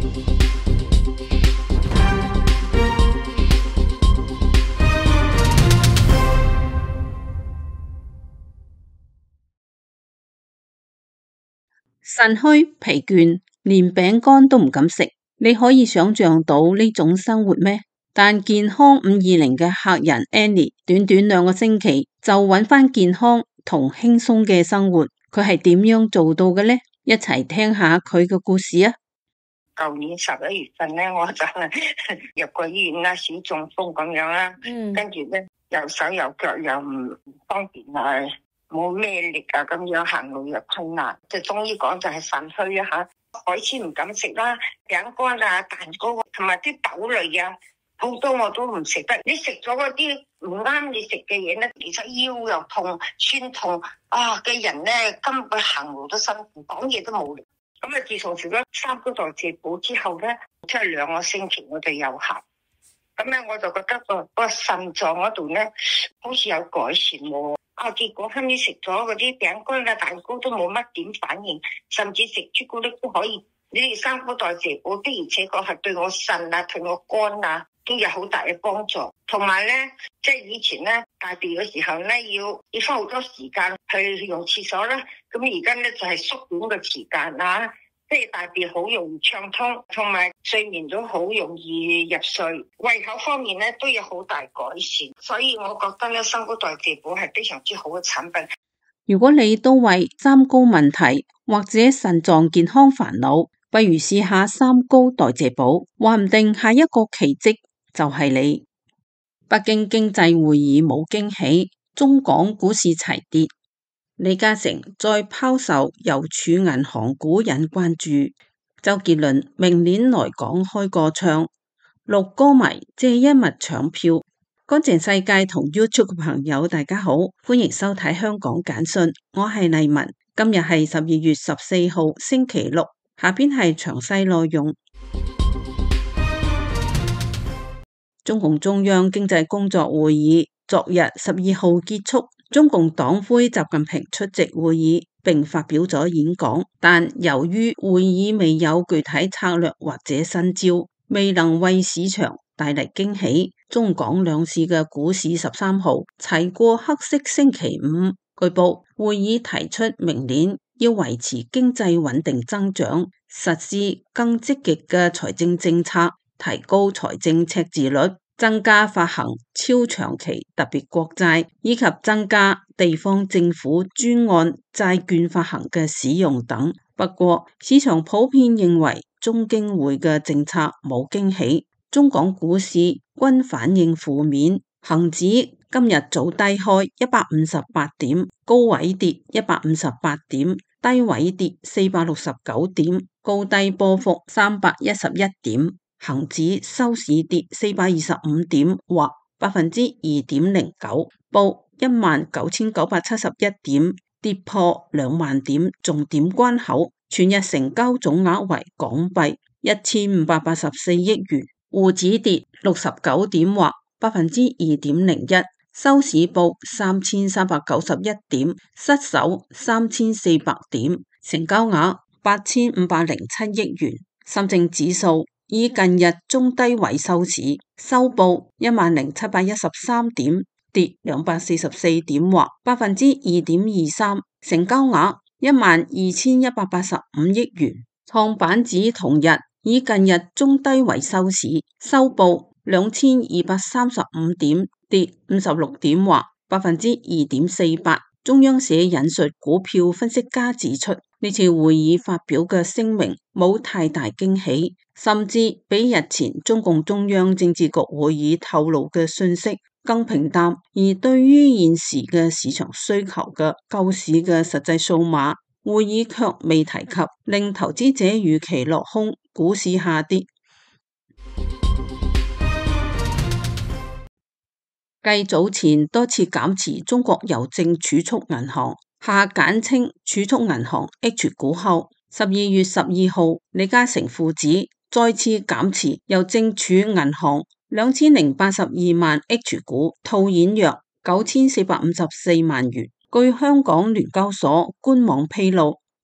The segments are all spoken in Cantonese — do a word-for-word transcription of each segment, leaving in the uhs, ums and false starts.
腎虛疲倦，連餅乾都唔敢食，你可以想象到呢種生活咩？但健康五二零嘅客人 Annie， 短短兩個星期就揾返健康同輕鬆嘅生活，佢係點樣做到嘅呢？一齊聽下佢嘅故事啊！ 舊年十一月份咧，我就入過醫院啦，小中風咁樣啦，嗯、跟住咧右手右腳又唔方便啊。冇咩力啊，咁樣行路又困難，就中醫講就係腎虛啊吓。海鮮唔敢食啦，餅乾啊、蛋糕同埋啲豆類啊，好多我都唔食得。你食咗嗰啲唔啱你食嘅嘢咧，其實腰又痛、酸痛啊嘅人咧，根本行路都辛苦，講嘢都冇力。咁啊，自從食咗三高代謝補之後咧，即係兩個星期我哋有效。咁咧我就覺得個個腎臟嗰度咧，好似有改善喎。啊！結果後尾食咗嗰啲餅乾啊、蛋糕都冇乜點反應，甚至食朱古力都可以。你哋三高代謝補的而且確係對我腎啊、對我肝啊都有好大嘅幫助。同埋咧，即係以前咧大便嘅時候咧，要要花好多時間去用廁所啦。咁而家咧就係縮短個時間啊。即係大便好容易暢通，同埋睡眠都好容易入睡，胃口方面咧都有好大改善，所以我覺得咧三高代謝補係非常之好嘅產品。 如果你都為三高問題或者腎臟健康煩惱，不如試下三高代謝補，話唔定下一個奇蹟就係你。北京經濟會議冇驚喜，中港股市齊跌。李嘉誠再拋售郵儲銀行股引關注，周杰倫明年來港開個唱，六歌迷借一物搶票。乾淨世界同 YouTube 嘅朋友大家好，歡迎收睇香港簡訊，我係麗文，今日係十二月十四號星期六，下邊係詳細內容。中共中央經濟工作會議昨日十二號結束。中共黨魁習近平出席會議並發表咗演講，但由於會議未有具體策略或者新招，未能為市場帶嚟驚喜。中港兩市嘅股市十三號齊過黑色星期五。據報會議提出明年要維持經濟穩定增長，實施更積極嘅財政政策，提高財政赤字率，增加發行超長期特別國債，以及增加地方政府專案債券發行嘅使用等。不過，市場普遍認為中經會嘅政策冇驚喜，中港股市均反應負面。恒指今日早低開一百五十八點，高位跌一百五十八點，低位跌四百六十九點，高低波幅三百一十一點。恒指收市跌四百二十五點，或百分之二點零九，報一萬九千九百七十一點，跌破兩萬點重點關口。全日成交總額為港幣一千五百八十四億元，滬指跌六十九點，或百分之二點零一，收市報三千三百九十一點，失守三千四百點，成交額八千五百零七億元。深證指數以近日中低位收市，收報一萬零七百一十三點，跌兩百四十四點，或百分之二點二三，成交額一萬二千一百八十五億元。創板指同日以近日中低位收市，收報兩千二百三十五點，跌五十六點，或百分之二點四八。中央社引述股票分析家指出，呢次會議發表嘅聲明冇太大驚喜，甚至比日前中共中央政治局會議透露嘅信息更平淡。而對於現時嘅市場需求嘅救市嘅實際數碼，會議卻未提及，令投資者預期落空，股市下跌。繼早前多次減持中國郵政儲蓄銀行下簡稱儲蓄銀行 H 股後，十二月十二號李嘉誠父子再次減持郵政儲銀行兩千零八十二萬 H 股，套現約九千四百五十四萬元。據香港聯交所官網披露，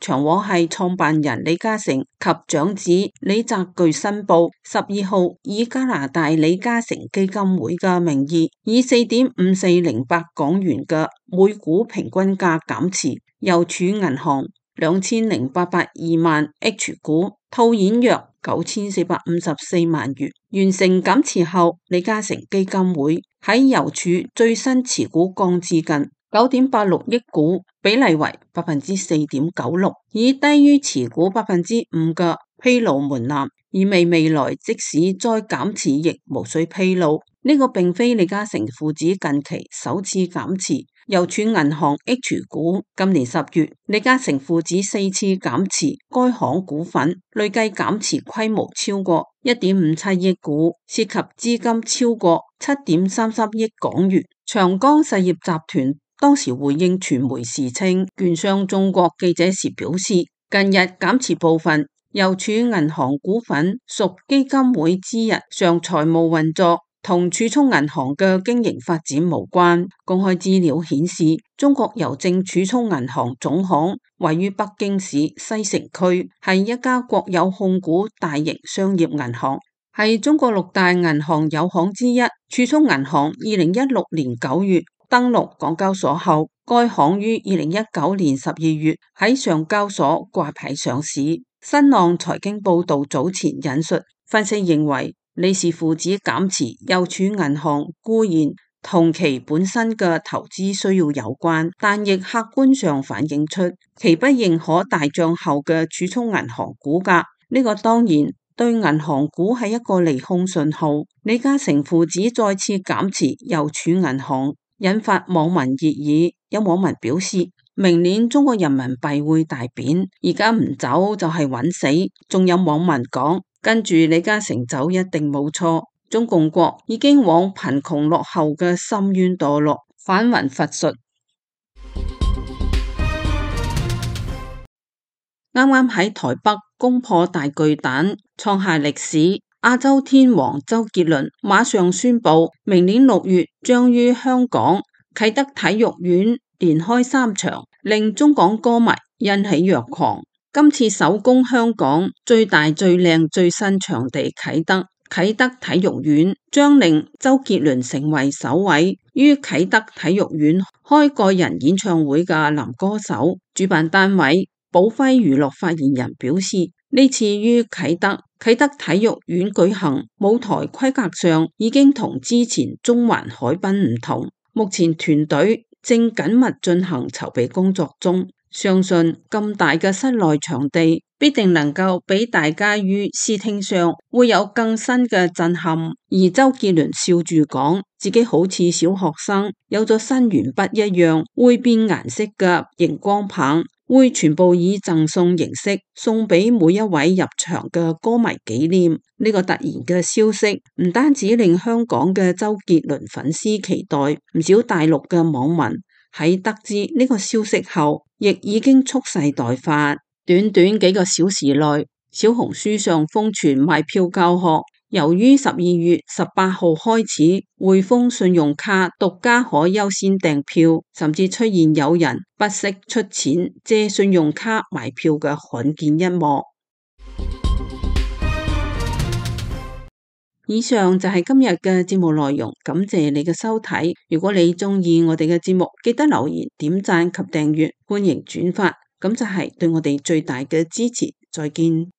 長和系創辦人李嘉誠及長子李澤鉅申報，十二號以加拿大李嘉誠基金會嘅名義，以四點五四零八港元嘅每股平均價減持郵儲銀行兩千零八百二萬 H 股，套現約九千四百五十四萬元。完成減持後，李嘉誠基金會喺郵儲最新持股降至近九點八六億股，比例為百分之四點九六，以低於持股百分之五嘅披露門檻，意味未來即使再減持亦無需披露。呢、這個並非李嘉誠父子近期首次減持郵儲銀行 H 股。今年十月，李嘉誠父子四次減持該行股份，累計減持規模超過一點五七億股，涉及資金超過七點三三億港元。長江實業集團當時回應傳媒時稱，券商中國記者時表示，近日減持部分郵儲銀行股份屬基金會之日常財務運作，同儲蓄銀行嘅經營發展無關。公開資料顯示，中國郵政儲蓄銀行總行位於北京市西城區，係一家國有控股大型商業銀行，係中國六大銀行有行之一。儲蓄銀行二零一六年九月登陸港交所後，該行於二零一九年十二月喺上交所掛牌上市。新浪財經報道早前引述分析認為，李氏父子減持郵儲銀行固然同其本身嘅投資需要有關，但亦客觀上反映出其不認可大漲後嘅儲蓄銀行股價。呢、這個當然對銀行股係一個利空信號。李嘉誠父子再次減持郵儲銀行，引發網民熱議。有網民表示，明年中國人民幣會大貶，而家唔走就係揾死。仲有網民講，跟住李嘉誠走一定冇錯，中共國已經往貧窮落後嘅深淵墮落。返魂乏術。啱啱喺台北攻破大巨蛋，創下歷史。亞洲天王周杰倫馬上宣布，明年六月將於香港啟德體育園連開三場，令中港歌迷欣喜若狂。今次首攻香港最大最靚最新場地啟德，啟德體育園將令周杰倫成為首位於啟德體育園開個人演唱會嘅男歌手。主辦單位寶輝娛樂發言人表示，呢次於啟德啟德體育園舉行，舞台規格上已經同之前中環海濱唔同。目前團隊正緊密進行籌備工作中，相信咁大嘅室內場地必定能夠俾大家於視聽上會有更新嘅震撼。而周杰倫笑住講，自己好似小學生有咗新鉛筆一樣，會變顏色嘅熒光棒會全部以贈送形式送俾每一位入場嘅歌迷紀念。呢個突然嘅消息唔單止令香港嘅周杰倫粉絲期待，唔少大陸嘅網民喺得知呢個消息後，亦已經蓄勢待發。短短幾個小時內，小紅書上瘋傳賣票教學。由於十二月十八號開始，匯豐信用卡獨家可優先訂票，甚至出現有人不惜出錢借信用卡買票嘅罕見一幕。以上就係今日嘅節目內容，感謝你嘅收睇。如果你中意我哋嘅節目，記得留言、點讚及訂閱，歡迎轉發，咁就係對我哋最大嘅支持。再見。